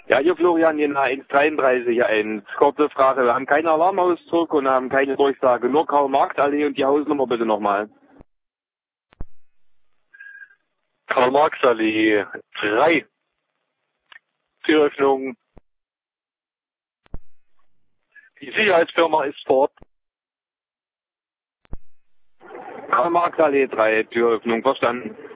Ja, hier Florian, in H133, kurze Frage. Wir haben keinen Alarmausdruck und haben keine Durchsage, nur Karl-Marx-Allee und die Hausnummer bitte nochmal. Karl-Marx-Allee 3. Türöffnung. Die Sicherheitsfirma ist fort. Karl-Marx-Allee 3, Türöffnung, verstanden.